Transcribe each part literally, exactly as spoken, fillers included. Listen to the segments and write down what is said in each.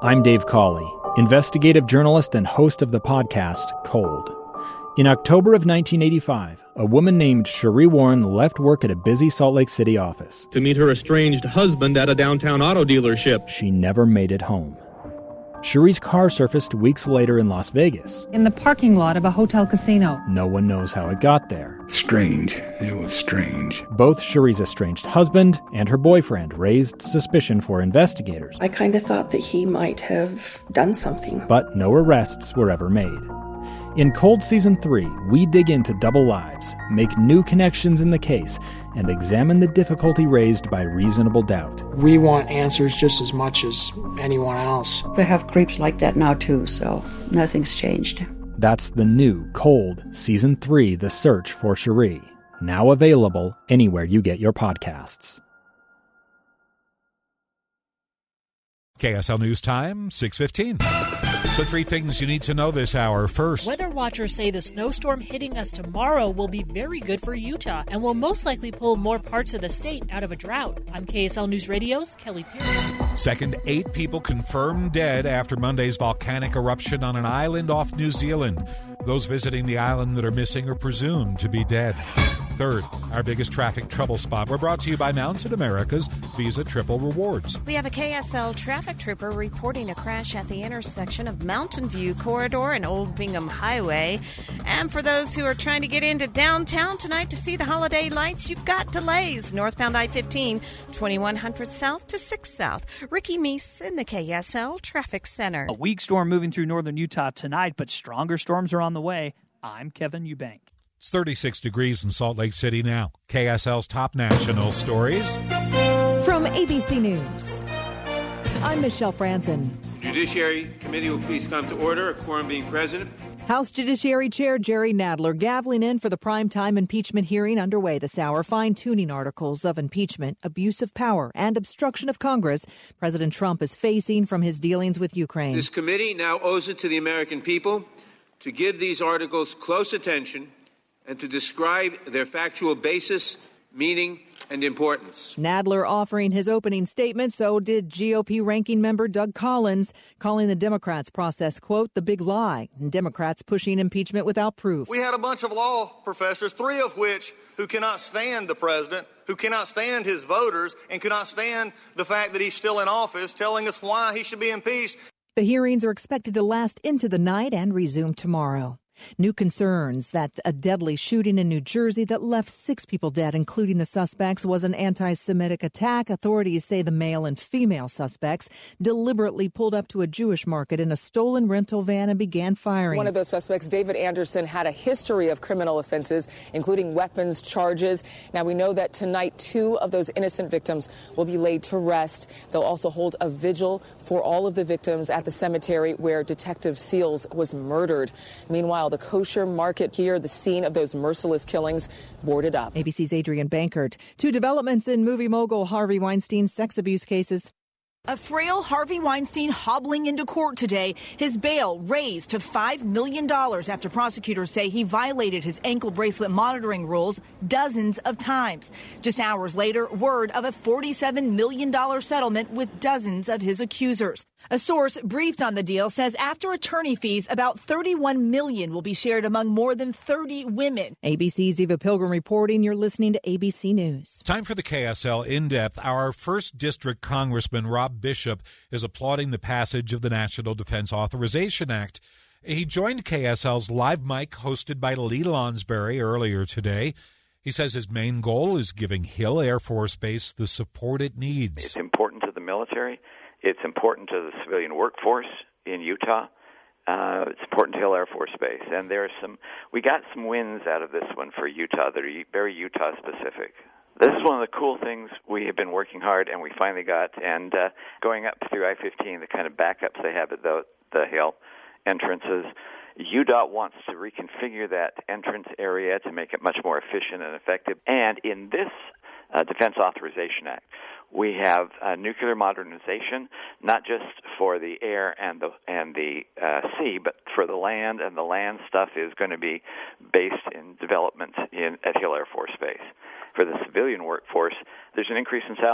I'm Dave Cawley, investigative journalist and host of the podcast Cold. In October of nineteen eighty-five, a woman named Sheree Warren left work at a busy Salt Lake City office to meet her estranged husband at a downtown auto dealership. She never made it home. Sheree's car surfaced weeks later in Las Vegas. In the parking lot of a hotel casino. No one knows how it got there. Strange. It was strange. Both Sheree's estranged husband and her boyfriend raised suspicion for investigators. I kind of thought that he might have done something. But no arrests were ever made. In Cold Season three, we dig into double lives, make new connections in the case, and examine the difficulty raised by reasonable doubt. We want answers just as much as anyone else. They have creeps like that now too, so nothing's changed. That's the new Cold Season three, The Search for Sheree, now available anywhere you get your podcasts. K S L News Time, six fifteen. The three things you need to know this hour. First, weather watchers say the snowstorm hitting us tomorrow will be very good for Utah and will most likely pull more parts of the state out of a drought. I'm K S L News Radio's Kelly Pierce. Second, eight people confirmed dead after Monday's volcanic eruption on an island off New Zealand. Those visiting the island that are missing are presumed to be dead. Third, our biggest traffic trouble spot. We're brought to you by Mountain America's Visa Triple Rewards. We have a K S L traffic trooper reporting a crash at the intersection of Mountain View Corridor and Old Bingham Highway. And for those who are trying to get into downtown tonight to see the holiday lights, you've got delays. Northbound I fifteen, twenty-one hundred South to six South. Ricky Meese in the K S L Traffic Center. A weak storm moving through northern Utah tonight, but stronger storms are on the way. I'm Kevin Eubank. It's thirty-six degrees in Salt Lake City now. K S L's top national stories. From A B C News, I'm Michelle Franzen. Judiciary Committee will please come to order, a quorum being present. House Judiciary Chair Jerry Nadler gaveling in for the primetime impeachment hearing underway this hour, fine-tuning articles of impeachment, abuse of power, and obstruction of Congress President Trump is facing from his dealings with Ukraine. This committee now owes it to the American people to give these articles close attention and to describe their factual basis, meaning, and importance. Nadler offering his opening statement, so did G O P ranking member Doug Collins, calling the Democrats' process, quote, the big lie, and Democrats pushing impeachment without proof. We had a bunch of law professors, three of which who cannot stand the president, who cannot stand his voters, and cannot stand the fact that he's still in office, telling us why he should be impeached. The hearings are expected to last into the night and resume tomorrow. New concerns that a deadly shooting in New Jersey that left six people dead, including the suspects, was an anti-Semitic attack. Authorities say the male and female suspects deliberately pulled up to a Jewish market in a stolen rental van and began firing. One of those suspects, David Anderson, had a history of criminal offenses, including weapons charges. Now, we know that tonight two of those innocent victims will be laid to rest. They'll also hold a vigil for all of the victims at the cemetery where Detective Seals was murdered. Meanwhile, the kosher market here, the scene of those merciless killings, boarded up. A B C's Adrian Bankert. Two developments in movie mogul Harvey Weinstein's sex abuse cases. A frail Harvey Weinstein hobbling into court today, his bail raised to five million dollars after prosecutors say he violated his ankle bracelet monitoring rules dozens of times. Just hours later, word of a forty-seven million dollars settlement with dozens of his accusers. A source briefed on the deal says after attorney fees, about thirty-one million dollars will be shared among more than thirty women. A B C's Eva Pilgrim reporting. You're listening to A B C News. Time for the K S L In-Depth. Our first District Congressman, Rob Bishop, is applauding the passage of the National Defense Authorization Act. He joined K S L's Live Mic hosted by Lee Lonsberry earlier today. He says his main goal is giving Hill Air Force Base the support it needs. It's important to the military. It's important to the civilian workforce in Utah. Uh, it's important to Hill Air Force Base. And there are some, we got some wins out of this one for Utah that are very Utah-specific. This is one of the cool things we have been working hard, and we finally got. And uh, going up through I fifteen, the kind of backups they have at the, the Hill entrances, U D O T wants to reconfigure that entrance area to make it much more efficient and effective. And in this uh, Defense Authorization Act, we have uh, nuclear modernization, not just for the air and the and the uh, sea, but for the land. And the land stuff is going to be based in development in at Hill Air Force Base. For the civilian workforce, there's an increase in salary.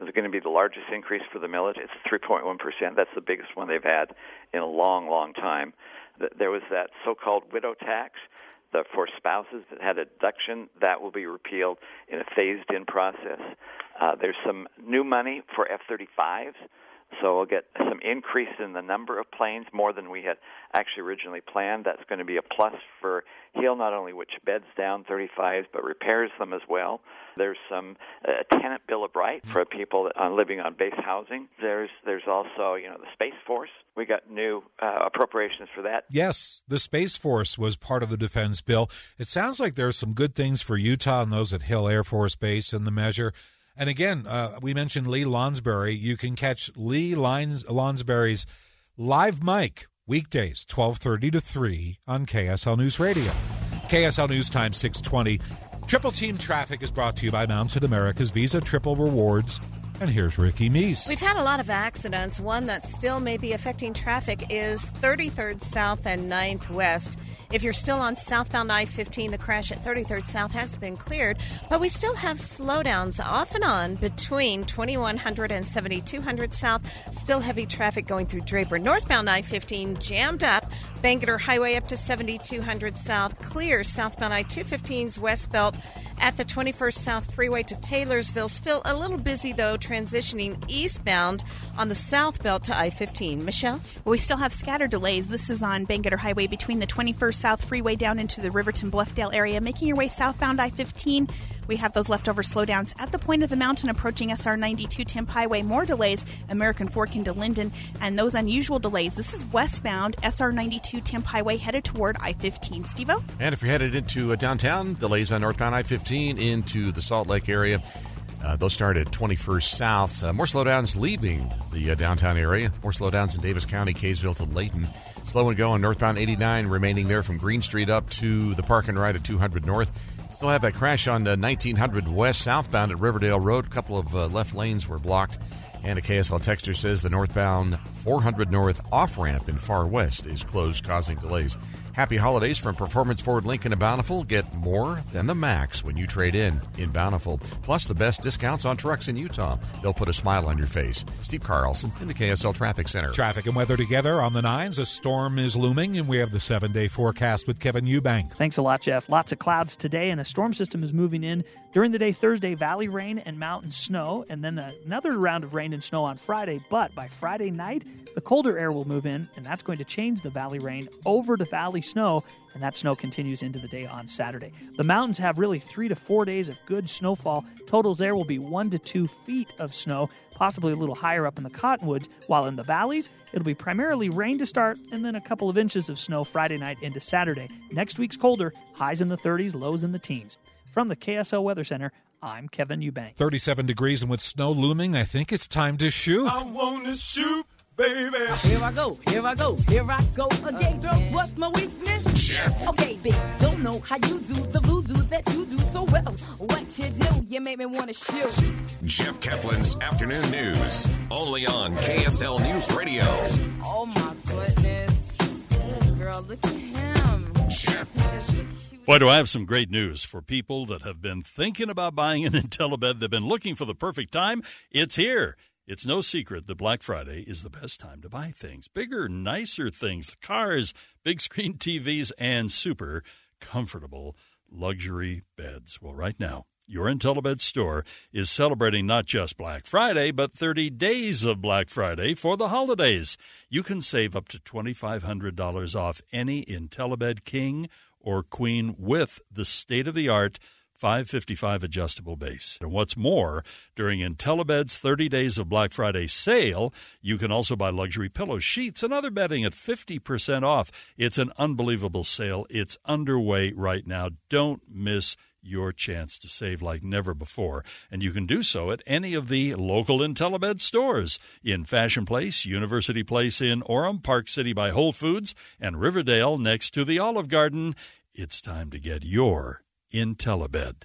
This is going to be the largest increase for the military. It's three point one percent. That's the biggest one they've had in a long, long time. There was that so-called widow tax the, for spouses that had a deduction. That will be repealed in a phased-in process. Uh, there's some new money for F thirty-fives. So we'll get some increase in the number of planes, more than we had actually originally planned. That's going to be a plus for Hill, not only which beds down thirty-fives, but repairs them as well. There's some uh, tenant bill of rights for people that are living on base housing. There's there's also, you know, the Space Force. We got new uh, appropriations for that. Yes, the Space Force was part of the defense bill. It sounds like there's some good things for Utah and those at Hill Air Force Base in the measure. And again, uh, we mentioned Lee Lonsberry. You can catch Lee Lons- Lonsberry's live mic weekdays, twelve thirty to three on K S L News Radio. K S L News Time, six twenty. Triple Team Traffic is brought to you by Mountain America's Visa Triple Rewards. And here's Ricky Meese. We've had a lot of accidents. One that still may be affecting traffic is thirty-third South and ninth West. If you're still on southbound I fifteen, the crash at thirty-third South has been cleared, but we still have slowdowns off and on between twenty-one hundred and seventy-two hundred South. Still heavy traffic going through Draper. Northbound I fifteen jammed up. Bangerter Highway up to seventy-two hundred South. Clear southbound I two fifteen's West Belt at the twenty-first South Freeway to Taylorsville. Still a little busy, though, transitioning eastbound on the South Belt to I fifteen. Michelle? Well, we still have scattered delays. This is on Bangerter Highway between the twenty-first South Freeway down into the Riverton Bluffdale area. Making your way southbound I fifteen, we have those leftover slowdowns at the point of the mountain approaching S R ninety-two Temp Highway. More delays, American Fork into Linden, and those unusual delays. This is westbound S R ninety-two Temp Highway headed toward I fifteen. Steve-O? And if you're headed into uh, downtown, delays on northbound I fifteen into the Salt Lake area. Uh, those start at twenty-first South. Uh, more slowdowns leaving the uh, downtown area. More slowdowns in Davis County, Kaysville to Layton. Slow and going northbound eighty-nine, remaining there from Green Street up to the Park and Ride at two hundred North. Still have that crash on uh, nineteen hundred West southbound at Riverdale Road. A couple of uh, left lanes were blocked. And a K S L texter says the northbound four hundred North off-ramp in Far West is closed, causing delays. Happy holidays from Performance Ford Lincoln in Bountiful. Get more than the max when you trade in in Bountiful. Plus the best discounts on trucks in Utah. They'll put a smile on your face. Steve Carlson in the K S L Traffic Center. Traffic and weather together on the nines. A storm is looming, and we have the seven-day forecast with Kevin Eubank. Thanks a lot, Jeff. Lots of clouds today, and a storm system is moving in. During the day Thursday, valley rain and mountain snow, and then another round of rain and snow on Friday. But by Friday night, the colder air will move in, and that's going to change the valley rain over to valley snow, and that snow continues into the day on Saturday. The mountains have really three to four days of good snowfall. Totals there will be one to two feet of snow, possibly a little higher up in the cottonwoods, while in the valleys, it'll be primarily rain to start and then a couple of inches of snow Friday night into Saturday. Next week's colder, highs in the thirties, lows in the teens. From the K S L Weather Center, I'm Kevin Eubank. thirty-seven degrees, and with snow looming, I think it's time to shoot. I want to shoot, baby. Here I go, here I go, here I go again, girls. What's my weakness? Jeff. Okay, babe, don't know how you do the voodoo that you do so well. What you do, you make me want to shoot. Jeff Kaplan's Afternoon News, only on K S L News Radio. Oh my goodness. Oh, girl, look at him. Jeff. Boy, do I have some great news for people that have been thinking about buying an IntelliBed. They've been looking for the perfect time. It's here. It's no secret that Black Friday is the best time to buy things. Bigger, nicer things, cars, big screen T Vs, and super comfortable luxury beds. Well, right now, your IntelliBed store is celebrating not just Black Friday, but thirty days of Black Friday for the holidays. You can save up to twenty-five hundred dollars off any IntelliBed King or Queen with the state-of-the-art five fifty-five adjustable base. And what's more, during IntelliBed's thirty days of Black Friday sale, you can also buy luxury pillows, sheets, and other bedding at fifty percent off. It's an unbelievable sale. It's underway right now. Don't miss your chance to save like never before. And you can do so at any of the local IntelliBed stores in Fashion Place, University Place in Orem, Park City by Whole Foods, and Riverdale next to the Olive Garden. It's time to get your IntelliBed.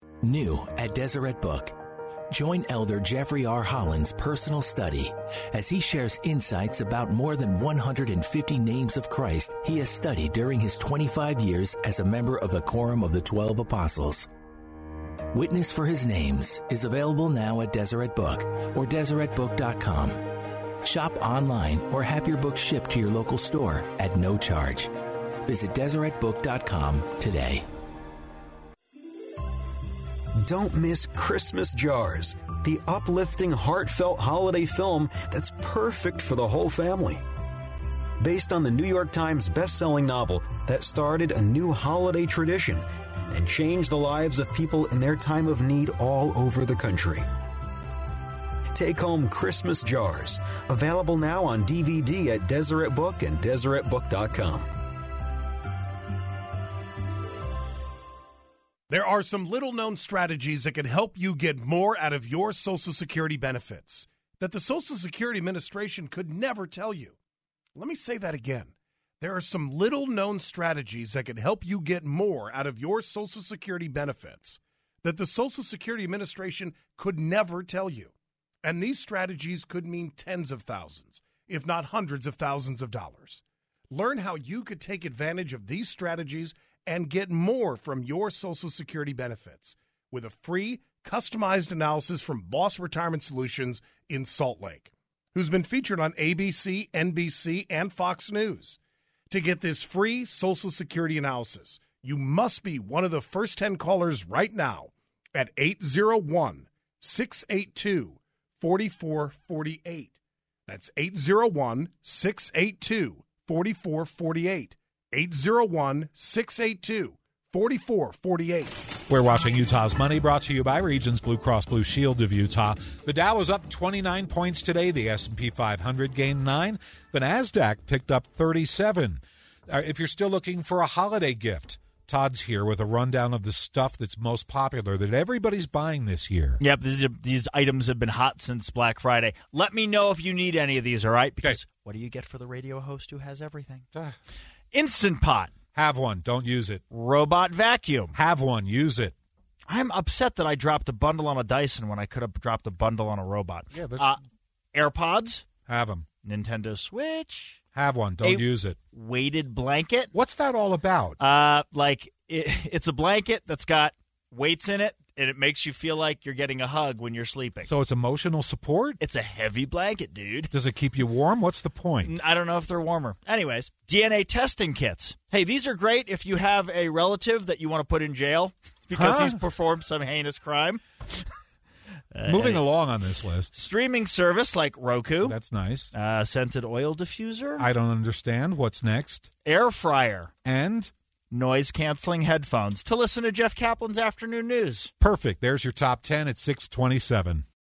New at Deseret Book. Join Elder Jeffrey R. Holland's personal study as he shares insights about more than one hundred fifty names of Christ he has studied during his twenty-five years as a member of the Quorum of the Twelve Apostles. Witness for His Names is available now at Deseret Book or deseret book dot com. Shop online or have your book shipped to your local store at no charge. Visit deseret book dot com today. Don't miss Christmas Jars, the uplifting, heartfelt holiday film that's perfect for the whole family. Based on the New York Times best-selling novel that started a new holiday tradition and changed the lives of people in their time of need all over the country. Take home Christmas Jars, available now on D V D at Deseret Book and deseret book dot com. There are some little-known strategies that can help you get more out of your Social Security benefits that the Social Security Administration could never tell you. Let me say that again. There are some little-known strategies that can help you get more out of your Social Security benefits that the Social Security Administration could never tell you. And these strategies could mean tens of thousands, if not hundreds of thousands of dollars. Learn how you could take advantage of these strategies and get more from your Social Security benefits with a free, customized analysis from Boss Retirement Solutions in Salt Lake, who's been featured on A B C, N B C, and Fox News. To get this free Social Security analysis, you must be one of the first ten callers right now at eight zero one, six eight two, four four four eight. That's eight zero one, six eight two, four four four eight. eight zero one, six eight two, four four four eight. We're watching Utah's Money, brought to you by Regions Blue Cross Blue Shield of Utah. The Dow is up twenty-nine points today. The S and P five hundred gained nine. The NASDAQ picked up thirty-seven. Uh, if you're still looking for a holiday gift, Todd's here with a rundown of the stuff that's most popular that everybody's buying this year. Yep, these, are, these items have been hot since Black Friday. Let me know if you need any of these, all right? Because okay. What do you get for the radio host who has everything? Uh. Instant Pot. Have one. Don't use it. Robot vacuum. Have one. Use it. I'm upset that I dropped a bundle on a Dyson when I could have dropped a bundle on a robot. Yeah, that's... Uh, AirPods. Have them. Nintendo Switch. Have one. Don't a use it. Weighted blanket. What's that all about? Uh, like, it, it's a blanket that's got weights in it, and it makes you feel like you're getting a hug when you're sleeping. So it's emotional support? It's a heavy blanket, dude. Does it keep you warm? What's the point? I don't know if they're warmer. Anyways, D N A testing kits. Hey, these are great if you have a relative that you want to put in jail because huh? he's performed some heinous crime. Uh, Moving anyway. along on this list. Streaming service like Roku. That's nice. Uh, scented oil diffuser. I don't understand. What's next? Air fryer. And? Noise-canceling headphones to listen to Jeff Kaplan's Afternoon News. Perfect. There's your top ten at six twenty-seven.